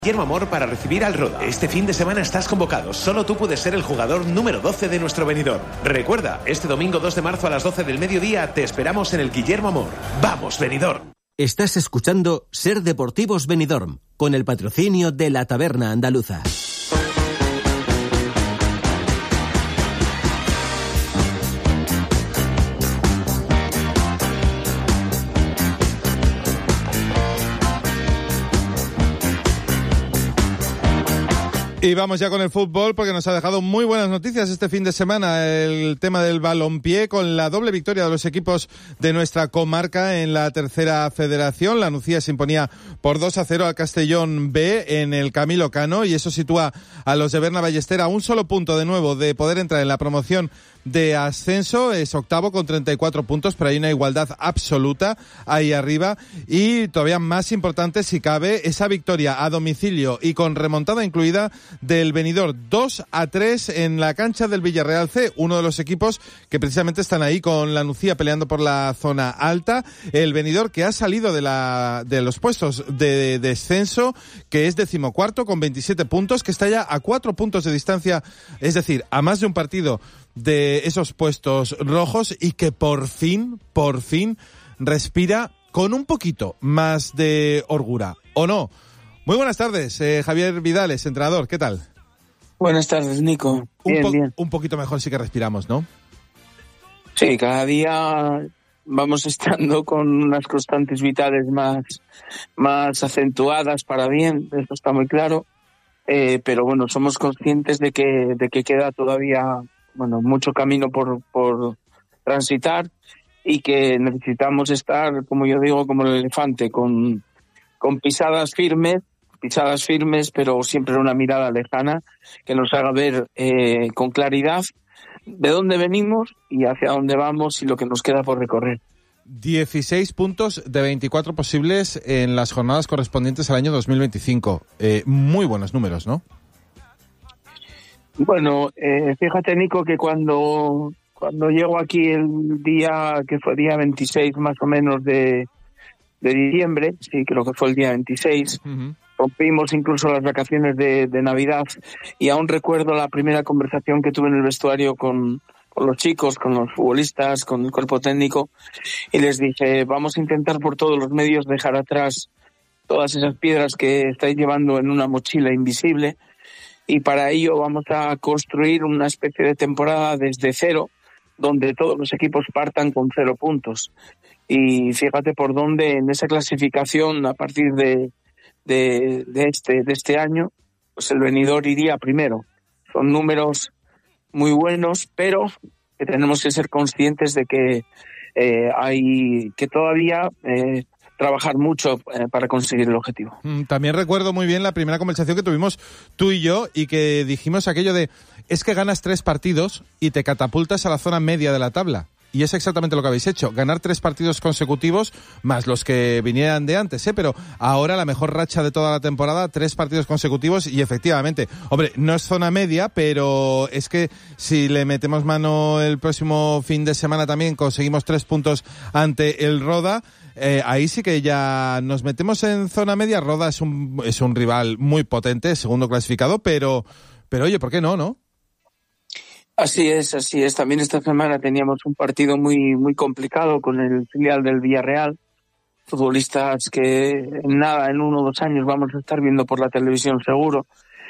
Guillermo Amor para recibir al Roda. Este fin de semana estás convocado. Solo tú puedes ser el jugador número 12 de nuestro Benidorm. Recuerda, este domingo 2 de marzo a las 12 del mediodía te esperamos en el Guillermo Amor. ¡Vamos, Benidorm! Estás escuchando Ser Deportivos Benidorm, con el patrocinio de la Taberna Andaluza. Y vamos ya con el fútbol, porque nos ha dejado muy buenas noticias este fin de semana el tema del balompié, con la doble victoria de los equipos de nuestra comarca en la tercera federación. La Nucía se imponía por 2-0 al Castellón B en el Camilo Cano, y eso sitúa a los de Berna Ballester a un solo punto de nuevo de poder entrar en la promoción de ascenso. Es octavo con 34 puntos, pero hay una igualdad absoluta ahí arriba, y todavía más importante si cabe esa victoria a domicilio y con remontada incluida del Benidorm 2-3 en la cancha del Villarreal C, uno de los equipos que precisamente están ahí con la Nucía peleando por la zona alta. El Benidorm, que ha salido de los puestos de descenso, que es 14º con 27 puntos, que está ya a 4 puntos de distancia, es decir, a más de un partido de esos puestos rojos, y que por fin respira con un poquito más de holgura, ¿o no? Muy buenas tardes, Javier Vidales, entrenador, ¿qué tal? Buenas tardes, Nico. Bien. Un poquito mejor sí que respiramos, ¿no? Sí, cada día vamos estando con unas constantes vitales más acentuadas para bien, eso está muy claro. Pero bueno, somos conscientes de que queda todavía mucho camino por transitar, y que necesitamos estar, como yo digo, como el elefante, con pisadas firmes, pero siempre una mirada lejana que nos haga ver con claridad de dónde venimos y hacia dónde vamos y lo que nos queda por recorrer. 16 puntos de 24 posibles en las jornadas correspondientes al año 2025. Muy buenos números, ¿no? Bueno, fíjate, Nico, que cuando llego aquí el día, que fue día 26 más o menos de diciembre, sí, creo que fue el día 26, rompimos incluso las vacaciones de Navidad, y aún recuerdo la primera conversación que tuve en el vestuario con los chicos, con los futbolistas, con el cuerpo técnico, y les dije, vamos a intentar por todos los medios dejar atrás todas esas piedras que estáis llevando en una mochila invisible, y para ello vamos a construir una especie de temporada desde cero, donde todos los equipos partan con 0 puntos. Y fíjate por dónde en esa clasificación, a partir de este año, pues el Benidorm iría primero. Son números muy buenos, pero que tenemos que ser conscientes de que hay que todavía trabajar mucho para conseguir el objetivo. También recuerdo muy bien la primera conversación que tuvimos tú y yo, y que dijimos aquello de, es que ganas 3 partidos y te catapultas a la zona media de la tabla. Y es exactamente lo que habéis hecho, ganar 3 partidos consecutivos, más los que vinieran de antes, pero ahora la mejor racha de toda la temporada, 3 partidos consecutivos, y efectivamente, hombre, no es zona media, pero es que si le metemos mano el próximo fin de semana también, conseguimos 3 puntos ante el Roda, ahí sí que ya nos metemos en zona media. Roda es un rival muy potente, segundo clasificado, pero oye, ¿por qué no? Así es. También esta semana teníamos un partido muy, muy complicado con el filial del Villarreal. Futbolistas que en 1 o 2 años vamos a estar viendo por la televisión seguro.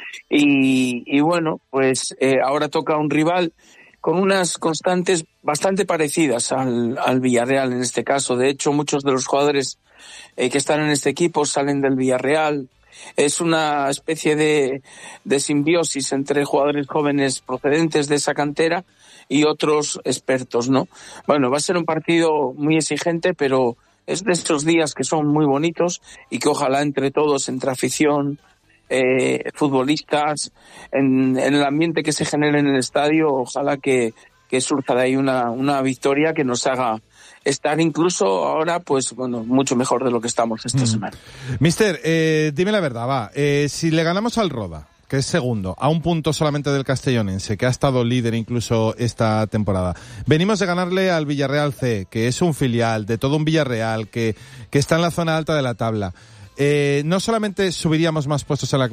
Y bueno, pues ahora toca un rival con unas constantes bastante parecidas al Villarreal en este caso. De hecho, muchos de los jugadores que están en este equipo salen del Villarreal. Es una especie de simbiosis entre jugadores jóvenes procedentes de esa cantera y otros expertos, ¿no? Bueno, va a ser un partido muy exigente, pero es de estos días que son muy bonitos y que ojalá entre todos, entre afición, futbolistas, en el ambiente que se genere en el estadio, ojalá que surja de ahí una victoria que nos haga estar incluso ahora, pues bueno, mucho mejor de lo que estamos esta semana. Mister, dime la verdad, si le ganamos al Roda, que es segundo, a un punto solamente del castellonense, que ha estado líder incluso esta temporada, venimos de ganarle al Villarreal C, que es un filial de todo un Villarreal, que está en la zona alta de la tabla, no solamente subiríamos más puestos a la